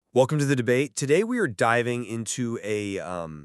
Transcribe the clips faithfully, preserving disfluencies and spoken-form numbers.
Welcome to the debate. Today we are diving into a um,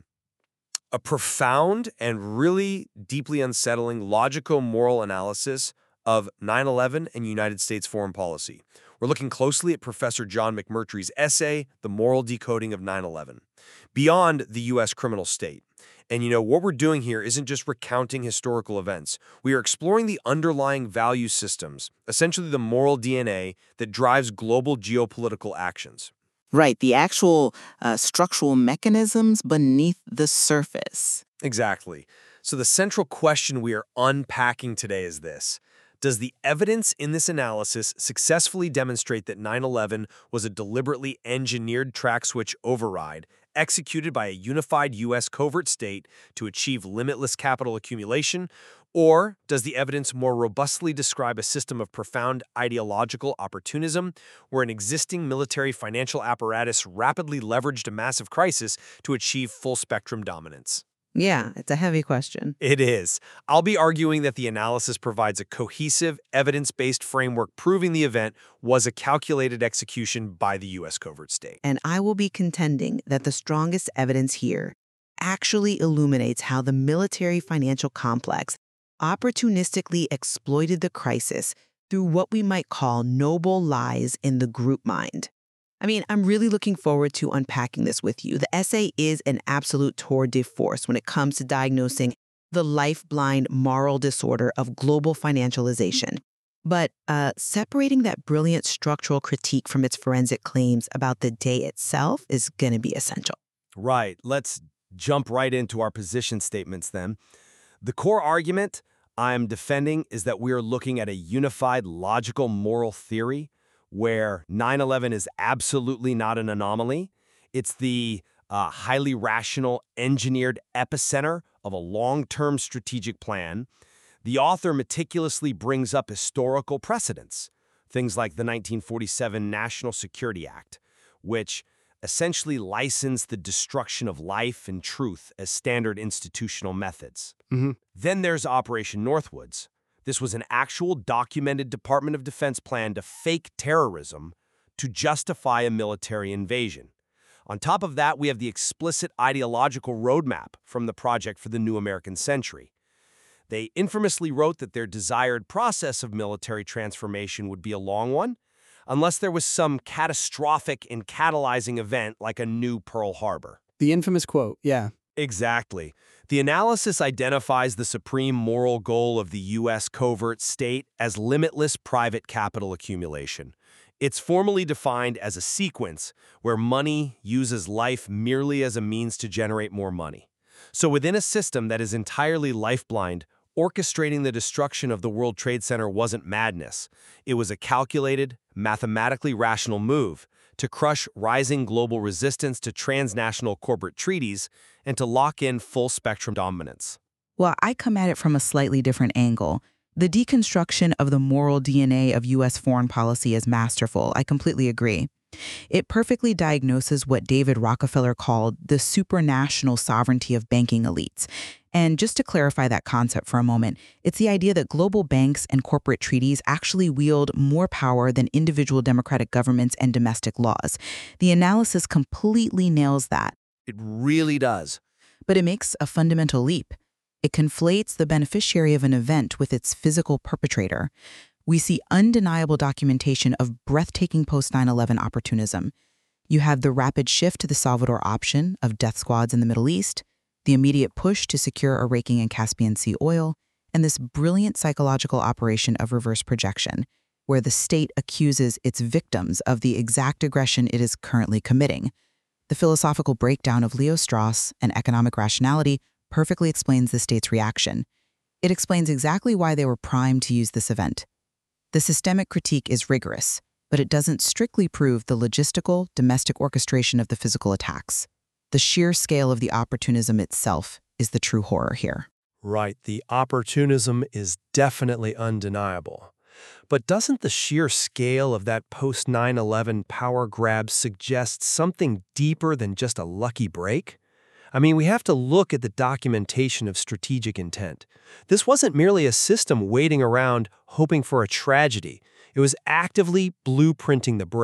a profound and really deeply unsettling logico-moral analysis of nine eleven and United States foreign policy. We're looking closely at Professor John McMurtry's essay, The Moral Decoding of nine eleven, Beyond the U S Criminal State. And you know, what we're doing here isn't just recounting historical events. We are exploring the underlying value systems, essentially the moral D N A that drives global geopolitical actions. Right, the actual uh, structural mechanisms beneath the surface. Exactly. So the central question we are unpacking today is this. Does the evidence in this analysis successfully demonstrate that nine eleven was a deliberately engineered track switch override executed by a unified U S covert state to achieve limitless capital accumulation? Or does the evidence more robustly describe a system of profound ideological opportunism where an existing military financial apparatus rapidly leveraged a massive crisis to achieve full-spectrum dominance? Yeah, it's a heavy question. It is. I'll be arguing that the analysis provides a cohesive, evidence-based framework proving the event was a calculated execution by the U S covert state. And I will be contending that the strongest evidence here actually illuminates how the military financial complex opportunistically exploited the crisis through what we might call noble lies in the group mind. I mean, I'm really looking forward to unpacking this with you. The essay is an absolute tour de force when it comes to diagnosing the life-blind moral disorder of global financialization. But uh, separating that brilliant structural critique from its forensic claims about the day itself is going to be essential. Right. Let's jump right into our position statements then. The core argument I'm defending is that we are looking at a unified logical moral theory where nine eleven is absolutely not an anomaly. It's the uh, highly rational, engineered epicenter of a long-term strategic plan. The author meticulously brings up historical precedents, things like the nineteen forty-seven National Security Act, which essentially licensed the destruction of life and truth as standard institutional methods. Mm-hmm. Then there's Operation Northwoods. This was an actual documented Department of Defense plan to fake terrorism to justify a military invasion. On top of that, we have the explicit ideological roadmap from the Project for the New American Century. They infamously wrote that their desired process of military transformation would be a long one, unless there was some catastrophic and catalyzing event like a new Pearl Harbor. The infamous quote, yeah. Exactly. The analysis identifies the supreme moral goal of the U S covert state as limitless private capital accumulation. It's formally defined as a sequence where money uses life merely as a means to generate more money. So within a system that is entirely life-blind, orchestrating the destruction of the World Trade Center wasn't madness. It was a calculated, mathematically rational move to crush rising global resistance to transnational corporate treaties and to lock in full-spectrum dominance. Well, I come at it from a slightly different angle. The deconstruction of the moral D N A of U S foreign policy is masterful. I completely agree. It perfectly diagnoses what David Rockefeller called the supranational sovereignty of banking elites. And just to clarify that concept for a moment, it's the idea that global banks and corporate treaties actually wield more power than individual democratic governments and domestic laws. The analysis completely nails that. It really does. But it makes a fundamental leap. It conflates the beneficiary of an event with its physical perpetrator. We see undeniable documentation of breathtaking post nine eleven opportunism. You have the rapid shift to the Salvador option of death squads in the Middle East, the immediate push to secure a raking in Caspian Sea oil, and this brilliant psychological operation of reverse projection, where the state accuses its victims of the exact aggression it is currently committing. The philosophical breakdown of Leo Strauss and economic rationality perfectly explains the state's reaction. It explains exactly why they were primed to use this event. The systemic critique is rigorous, but it doesn't strictly prove the logistical, domestic orchestration of the physical attacks. The sheer scale of the opportunism itself is the true horror here. Right, the opportunism is definitely undeniable. But doesn't the sheer scale of that post nine eleven power grab suggest something deeper than just a lucky break? I mean, we have to look at the documentation of strategic intent. This wasn't merely a system waiting around hoping for a tragedy. It was actively blueprinting the break.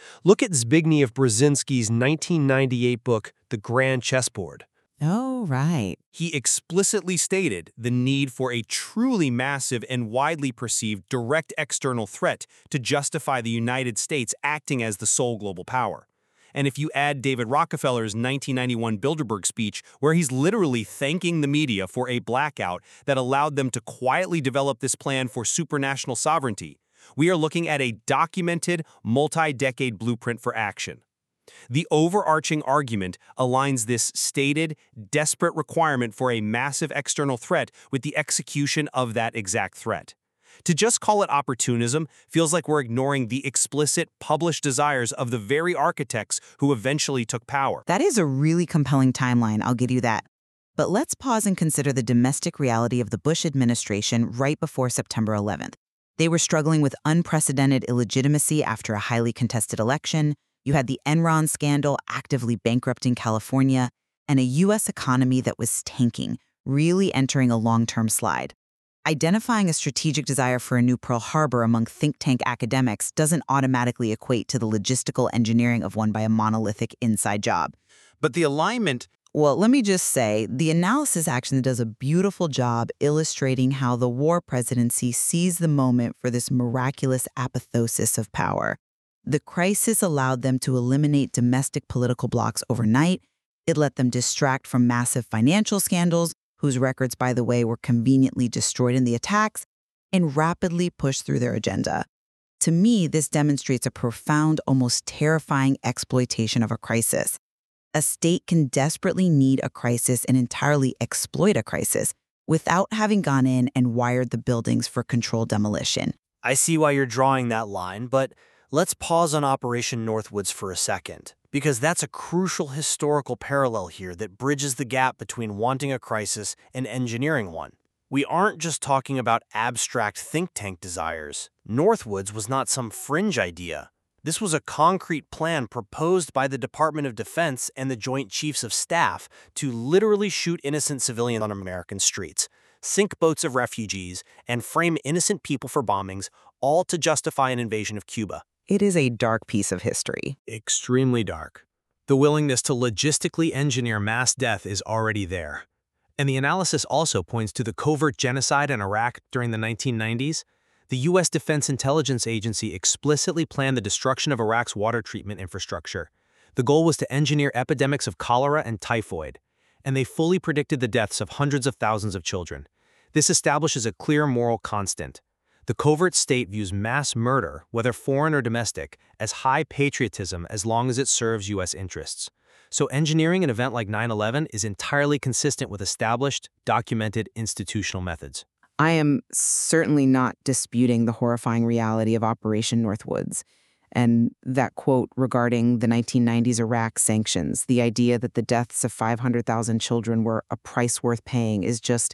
Look at Zbigniew Brzezinski's nineteen ninety-eight book, The Grand Chessboard. Oh, right. He explicitly stated the need for a truly massive and widely perceived direct external threat to justify the United States acting as the sole global power. And if you add David Rockefeller's nineteen ninety-one Bilderberg speech, where he's literally thanking the media for a blackout that allowed them to quietly develop this plan for supranational sovereignty, we are looking at a documented, multi-decade blueprint for action. The overarching argument aligns this stated, desperate requirement for a massive external threat with the execution of that exact threat. To just call it opportunism feels like we're ignoring the explicit, published desires of the very architects who eventually took power. That is a really compelling timeline, I'll give you that. But let's pause and consider the domestic reality of the Bush administration right before September eleventh. They were struggling with unprecedented illegitimacy after a highly contested election. You had the Enron scandal actively bankrupting California, and a U S economy that was tanking, really entering a long-term slide. Identifying a strategic desire for a new Pearl Harbor among think tank academics doesn't automatically equate to the logistical engineering of one by a monolithic inside job. But the alignment... Well, let me just say, the analysis action does a beautiful job illustrating how the war presidency sees the moment for this miraculous apotheosis of power. The crisis allowed them to eliminate domestic political blocs overnight. It let them distract from massive financial scandals, whose records, by the way, were conveniently destroyed in the attacks, and rapidly push through their agenda. To me, this demonstrates a profound, almost terrifying exploitation of a crisis. A state can desperately need a crisis and entirely exploit a crisis without having gone in and wired the buildings for controlled demolition. I see why you're drawing that line, but let's pause on Operation Northwoods for a second, because that's a crucial historical parallel here that bridges the gap between wanting a crisis and engineering one. We aren't just talking about abstract think tank desires. Northwoods was not some fringe idea. This was a concrete plan proposed by the Department of Defense and the Joint Chiefs of Staff to literally shoot innocent civilians on American streets, sink boats of refugees, and frame innocent people for bombings, all to justify an invasion of Cuba. It is a dark piece of history. Extremely dark. The willingness to logistically engineer mass death is already there. And the analysis also points to the covert genocide in Iraq during the nineteen nineties. The U S Defense Intelligence Agency explicitly planned the destruction of Iraq's water treatment infrastructure. The goal was to engineer epidemics of cholera and typhoid, and they fully predicted the deaths of hundreds of thousands of children. This establishes a clear moral constant. The covert state views mass murder, whether foreign or domestic, as high patriotism as long as it serves U S interests. So engineering an event like nine eleven is entirely consistent with established, documented institutional methods. I am certainly not disputing the horrifying reality of Operation Northwoods. And that quote regarding the nineteen nineties Iraq sanctions, the idea that the deaths of five hundred thousand children were a price worth paying is just,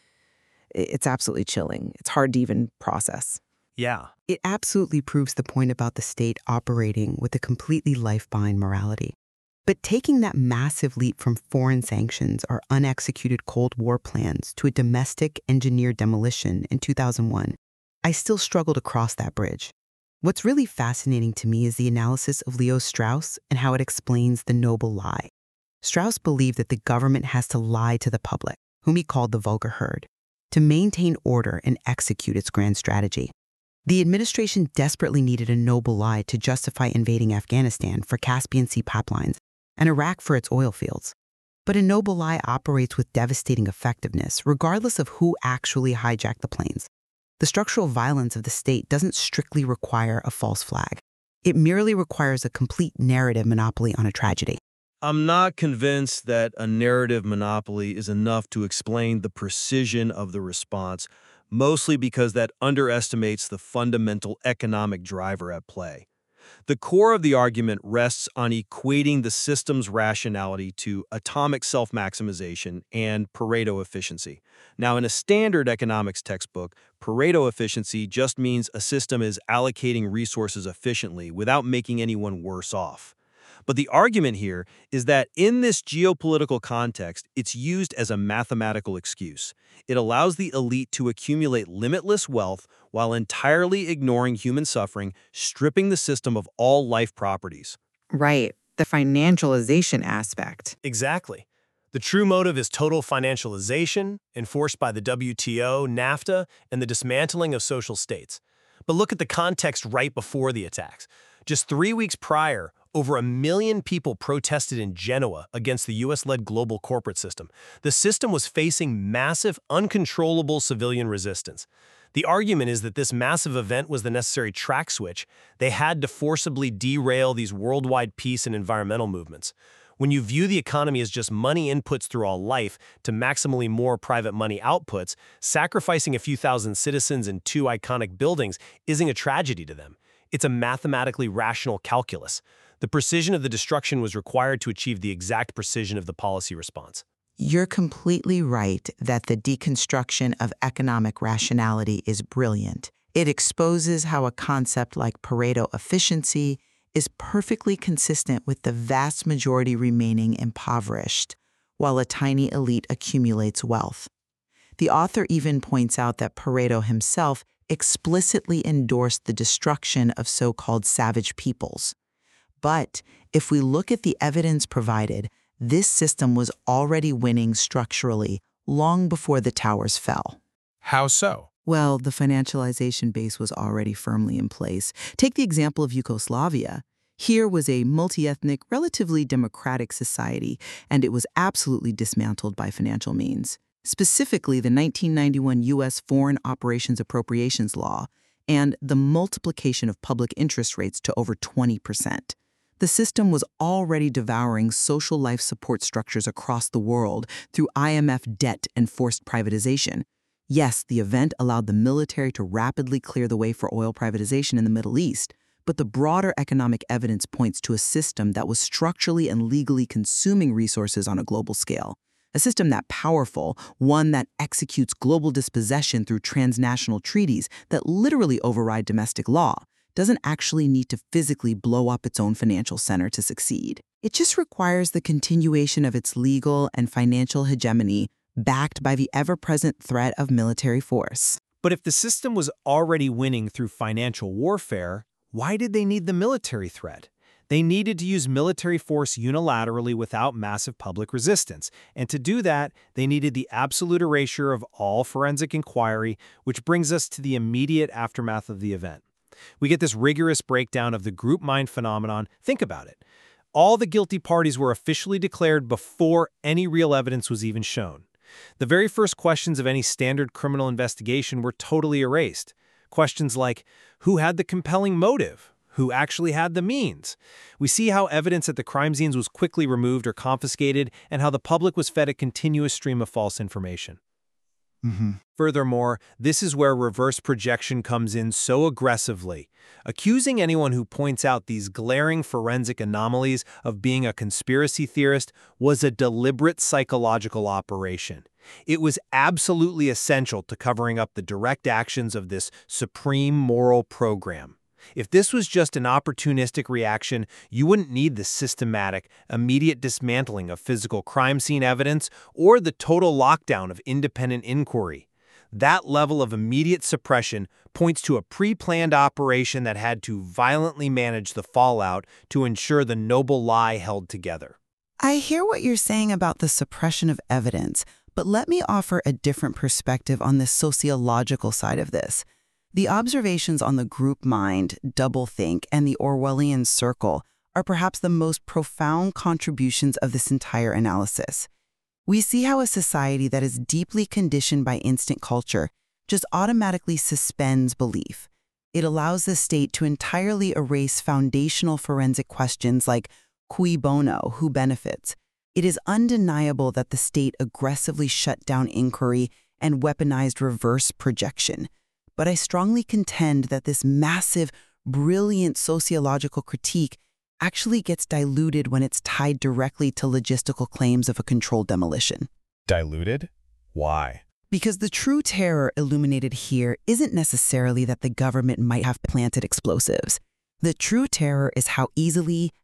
it's absolutely chilling. It's hard to even process. Yeah. It absolutely proves the point about the state operating with a completely life-bind morality. But taking that massive leap from foreign sanctions or unexecuted Cold War plans to a domestic engineered demolition in two thousand one, I still struggle to cross that bridge. What's really fascinating to me is the analysis of Leo Strauss and how it explains the noble lie. Strauss believed that the government has to lie to the public, whom he called the vulgar herd, to maintain order and execute its grand strategy. The administration desperately needed a noble lie to justify invading Afghanistan for Caspian Sea pipelines and Iraq for its oil fields. But a noble lie operates with devastating effectiveness, regardless of who actually hijacked the planes. The structural violence of the state doesn't strictly require a false flag. It merely requires a complete narrative monopoly on a tragedy. I'm not convinced that a narrative monopoly is enough to explain the precision of the response, mostly because that underestimates the fundamental economic driver at play. The core of the argument rests on equating the system's rationality to atomic self-maximization and Pareto efficiency. Now, in a standard economics textbook, Pareto efficiency just means a system is allocating resources efficiently without making anyone worse off. But the argument here is that in this geopolitical context, it's used as a mathematical excuse. It allows the elite to accumulate limitless wealth while entirely ignoring human suffering, stripping the system of all life properties. Right. The financialization aspect. Exactly. The true motive is total financialization, enforced by the W T O, NAFTA, and the dismantling of social states. But look at the context right before the attacks. Just three weeks prior, over a million people protested in Genoa against the U S-led global corporate system. The system was facing massive, uncontrollable civilian resistance. The argument is that this massive event was the necessary track switch. They had to forcibly derail these worldwide peace and environmental movements. When you view the economy as just money inputs through all life to maximally more private money outputs, sacrificing a few thousand citizens and two iconic buildings isn't a tragedy to them. It's a mathematically rational calculus. The precision of the destruction was required to achieve the exact precision of the policy response. You're completely right that the deconstruction of economic rationality is brilliant. It exposes how a concept like Pareto efficiency is perfectly consistent with the vast majority remaining impoverished, while a tiny elite accumulates wealth. The author even points out that Pareto himself explicitly endorsed the destruction of so-called savage peoples. But if we look at the evidence provided, this system was already winning structurally long before the towers fell. How so? Well, the financialization base was already firmly in place. Take the example of Yugoslavia. Here was a multi-ethnic, relatively democratic society, and it was absolutely dismantled by financial means. Specifically, the nineteen ninety-one U S Foreign Operations Appropriations Law and the multiplication of public interest rates to over twenty percent. The system was already devouring social life support structures across the world through I M F debt and forced privatization. Yes, the event allowed the military to rapidly clear the way for oil privatization in the Middle East, but the broader economic evidence points to a system that was structurally and legally consuming resources on a global scale. A system that powerful, one that executes global dispossession through transnational treaties that literally override domestic law, doesn't actually need to physically blow up its own financial center to succeed. It just requires the continuation of its legal and financial hegemony, backed by the ever-present threat of military force. But if the system was already winning through financial warfare, why did they need the military threat? They needed to use military force unilaterally without massive public resistance. And to do that, they needed the absolute erasure of all forensic inquiry, which brings us to the immediate aftermath of the event. We get this rigorous breakdown of the group mind phenomenon. Think about it. All the guilty parties were officially declared before any real evidence was even shown. The very first questions of any standard criminal investigation were totally erased. Questions like, who had the compelling motive? Who actually had the means? We see how evidence at the crime scenes was quickly removed or confiscated, and how the public was fed a continuous stream of false information. Mm-hmm. Furthermore, this is where reverse projection comes in so aggressively, accusing anyone who points out these glaring forensic anomalies of being a conspiracy theorist was a deliberate psychological operation. It was absolutely essential to covering up the direct actions of this supreme moral program. If this was just an opportunistic reaction, you wouldn't need the systematic, immediate dismantling of physical crime scene evidence or the total lockdown of independent inquiry. That level of immediate suppression points to a pre-planned operation that had to violently manage the fallout to ensure the noble lie held together. I hear what you're saying about the suppression of evidence, but let me offer a different perspective on the sociological side of this. The observations on the group mind, doublethink, and the Orwellian circle are perhaps the most profound contributions of this entire analysis. We see how a society that is deeply conditioned by instant culture just automatically suspends belief. It allows the state to entirely erase foundational forensic questions like cui bono, who benefits. It is undeniable that the state aggressively shut down inquiry and weaponized reverse projection. But I strongly contend that this massive, brilliant sociological critique actually gets diluted when it's tied directly to logistical claims of a controlled demolition. Diluted? Why? Because the true terror illuminated here isn't necessarily that the government might have planted explosives. The true terror is how easily,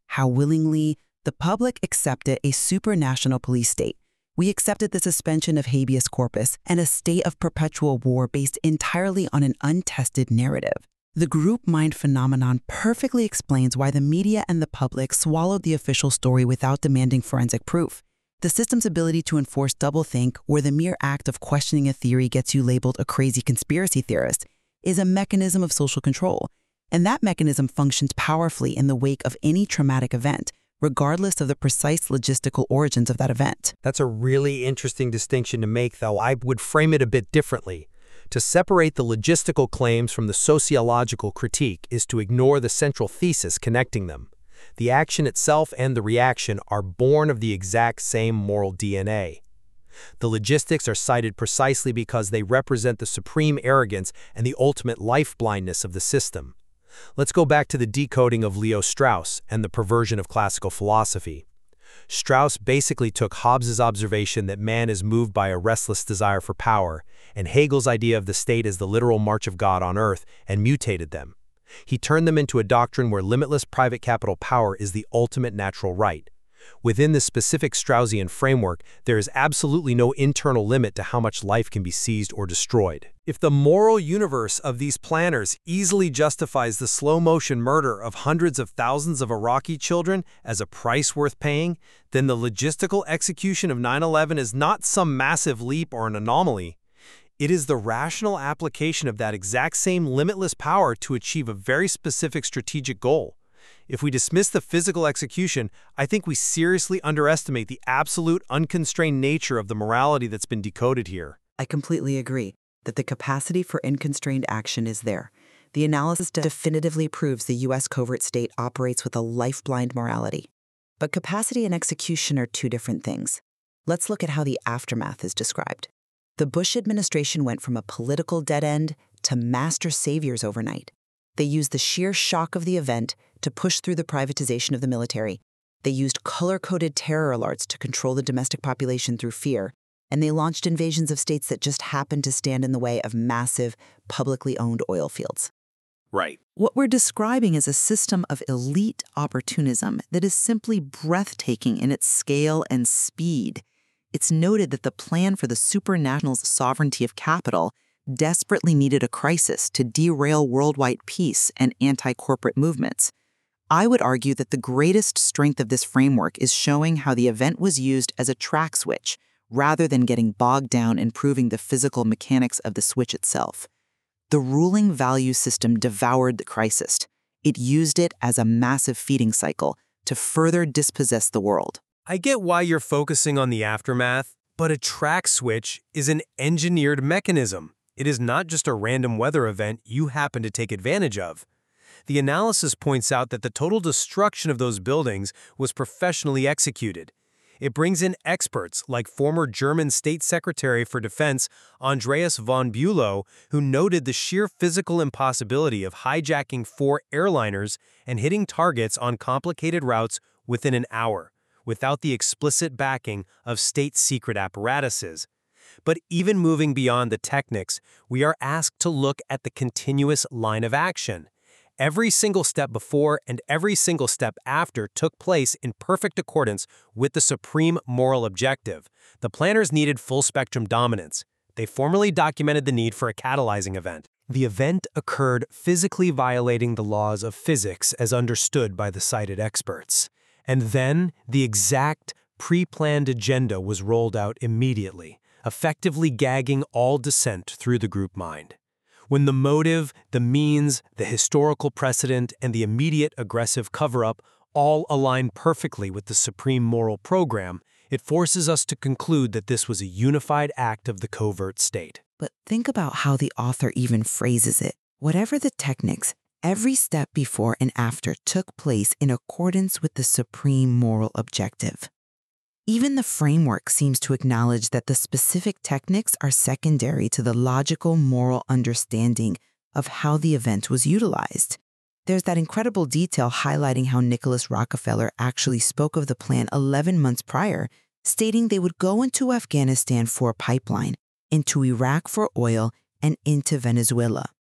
how willingly the public accepted a supranational police state. We accepted the suspension of habeas corpus and a state of perpetual war based entirely on an untested narrative. The group mind phenomenon perfectly explains why the media and the public swallowed the official story without demanding forensic proof. The system's ability to enforce doublethink, where the mere act of questioning a theory gets you labeled a crazy conspiracy theorist, is a mechanism of social control. And that mechanism functions powerfully in the wake of any traumatic event, regardless of the precise logistical origins of that event. That's a really interesting distinction to make, though. I would frame it a bit differently. To separate the logistical claims from the sociological critique is to ignore the central thesis connecting them. The action itself and the reaction are born of the exact same moral D N A. The logistics are cited precisely because they represent the supreme arrogance and the ultimate life-blindness of the system. Let's go back to the decoding of Leo Strauss and the perversion of classical philosophy. Strauss basically took Hobbes's observation that man is moved by a restless desire for power, and Hegel's idea of the state as the literal march of God on earth, and mutated them. He turned them into a doctrine where limitless private capital power is the ultimate natural right. Within the specific Straussian framework, there is absolutely no internal limit to how much life can be seized or destroyed. If the moral universe of these planners easily justifies the slow-motion murder of hundreds of thousands of Iraqi children as a price worth paying, then the logistical execution of nine eleven is not some massive leap or an anomaly. It is the rational application of that exact same limitless power to achieve a very specific strategic goal. If we dismiss the physical execution, I think we seriously underestimate the absolute unconstrained nature of the morality that's been decoded here. I completely agree that the capacity for unconstrained action is there. The analysis definitively proves the U S covert state operates with a life-blind morality. But capacity and execution are two different things. Let's look at how the aftermath is described. The Bush administration went from a political dead end to master saviors overnight. They used the sheer shock of the event to push through the privatization of the military. They used color-coded terror alerts to control the domestic population through fear. And they launched invasions of states that just happened to stand in the way of massive, publicly owned oil fields. Right. What we're describing is a system of elite opportunism that is simply breathtaking in its scale and speed. It's noted that the plan for the supranational's sovereignty of capital desperately needed a crisis to derail worldwide peace and anti-corporate movements. I would argue that the greatest strength of this framework is showing how the event was used as a track switch, rather than getting bogged down in proving the physical mechanics of the switch itself. The ruling value system devoured the crisis. It used it as a massive feeding cycle to further dispossess the world. I get why you're focusing on the aftermath, but a track switch is an engineered mechanism. It is not just a random weather event you happen to take advantage of. The analysis points out that the total destruction of those buildings was professionally executed. It brings in experts like former German State Secretary for Defense Andreas von Bülow, who noted the sheer physical impossibility of hijacking four airliners and hitting targets on complicated routes within an hour, without the explicit backing of state secret apparatuses. But even moving beyond the techniques, we are asked to look at the continuous line of action. Every single step before and every single step after took place in perfect accordance with the supreme moral objective. The planners needed full-spectrum dominance. They formally documented the need for a catalyzing event. The event occurred physically violating the laws of physics as understood by the cited experts. And then the exact pre-planned agenda was rolled out immediately, effectively gagging all dissent through the group mind. When the motive, the means, the historical precedent, and the immediate aggressive cover-up all align perfectly with the supreme moral program, it forces us to conclude that this was a unified act of the covert state. But think about how the author even phrases it. Whatever the techniques, every step before and after took place in accordance with the supreme moral objective. Even the framework seems to acknowledge that the specific techniques are secondary to the logical moral understanding of how the event was utilized. There's that incredible detail highlighting how Nicholas Rockefeller actually spoke of the plan eleven months prior, stating they would go into Afghanistan for a pipeline, into Iraq for oil, and into Venezuela.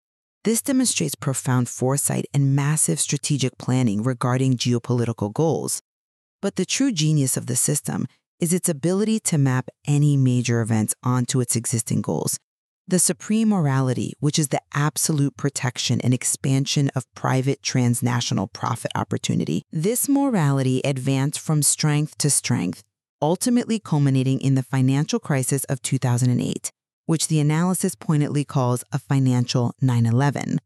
This demonstrates profound foresight and massive strategic planning regarding geopolitical goals. But the true genius of the system is its ability to map any major events onto its existing goals. The supreme morality, which is the absolute protection and expansion of private transnational profit opportunity. This morality advanced from strength to strength, ultimately culminating in the financial crisis of two thousand eight, which the analysis pointedly calls a financial nine eleven.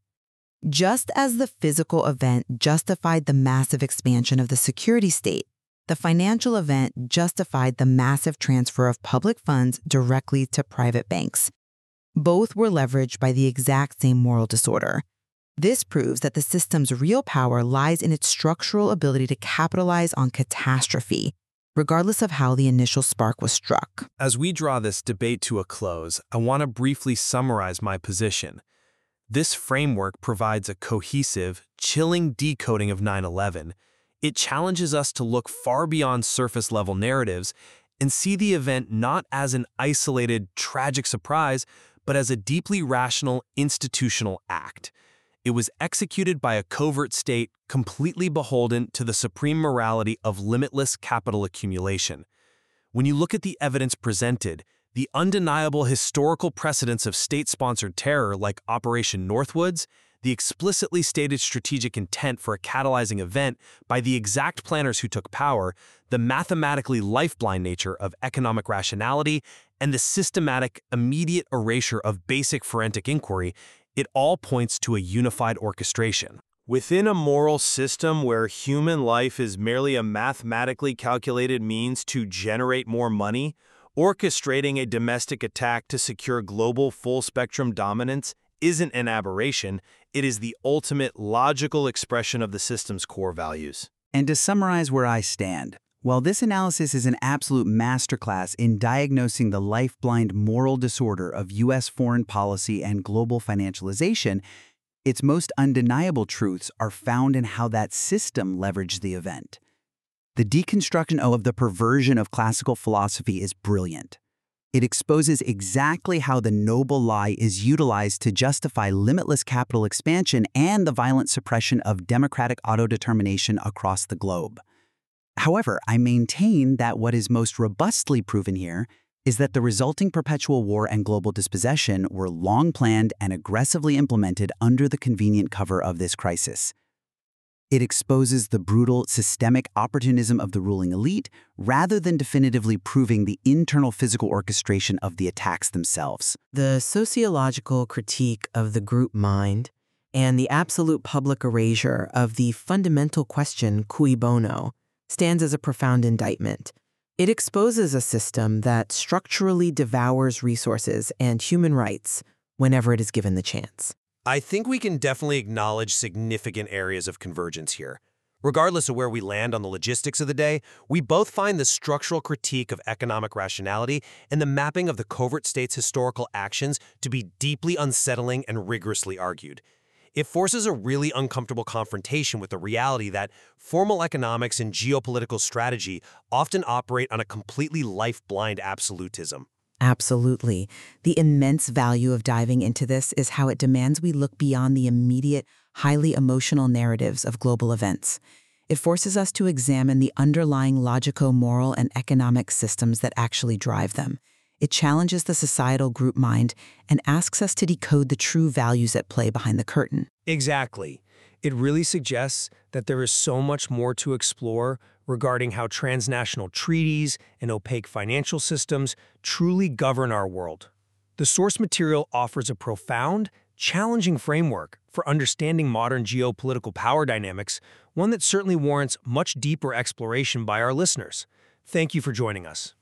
Just as the physical event justified the massive expansion of the security state, the financial event justified the massive transfer of public funds directly to private banks. Both were leveraged by the exact same moral disorder. This proves that the system's real power lies in its structural ability to capitalize on catastrophe, regardless of how the initial spark was struck. As we draw this debate to a close, I want to briefly summarize my position. This framework provides a cohesive, chilling decoding of nine eleven. It challenges us to look far beyond surface-level narratives and see the event not as an isolated, tragic surprise, but as a deeply rational institutional act. It was executed by a covert state completely beholden to the supreme morality of limitless capital accumulation. When you look at the evidence presented, the undeniable historical precedents of state-sponsored terror like Operation Northwoods, the explicitly stated strategic intent for a catalyzing event by the exact planners who took power, the mathematically lifeline nature of economic rationality, and the systematic, immediate erasure of basic forensic inquiry, it all points to a unified orchestration. Within a moral system where human life is merely a mathematically calculated means to generate more money, orchestrating a domestic attack to secure global full-spectrum dominance isn't an aberration, it is the ultimate logical expression of the system's core values. And to summarize where I stand, while this analysis is an absolute masterclass in diagnosing the life-blind moral disorder of U S foreign policy and global financialization, its most undeniable truths are found in how that system leveraged the event. The deconstruction of the perversion of classical philosophy is brilliant. It exposes exactly how the noble lie is utilized to justify limitless capital expansion and the violent suppression of democratic autodetermination across the globe. However, I maintain that what is most robustly proven here is that the resulting perpetual war and global dispossession were long planned and aggressively implemented under the convenient cover of this crisis. It exposes the brutal, systemic opportunism of the ruling elite rather than definitively proving the internal physical orchestration of the attacks themselves. The sociological critique of the group mind and the absolute public erasure of the fundamental question cui bono stands as a profound indictment. It exposes a system that structurally devours resources and human rights whenever it is given the chance. I think we can definitely acknowledge significant areas of convergence here. Regardless of where we land on the logistics of the day, we both find the structural critique of economic rationality and the mapping of the covert state's historical actions to be deeply unsettling and rigorously argued. It forces a really uncomfortable confrontation with the reality that formal economics and geopolitical strategy often operate on a completely life-blind absolutism. Absolutely. The immense value of diving into this is how it demands we look beyond the immediate, highly emotional narratives of global events. It forces us to examine the underlying logico-moral and economic systems that actually drive them. It challenges the societal group mind and asks us to decode the true values at play behind the curtain. Exactly. It really suggests that there is so much more to explore regarding how transnational treaties and opaque financial systems truly govern our world. The source material offers a profound, challenging framework for understanding modern geopolitical power dynamics, one that certainly warrants much deeper exploration by our listeners. Thank you for joining us.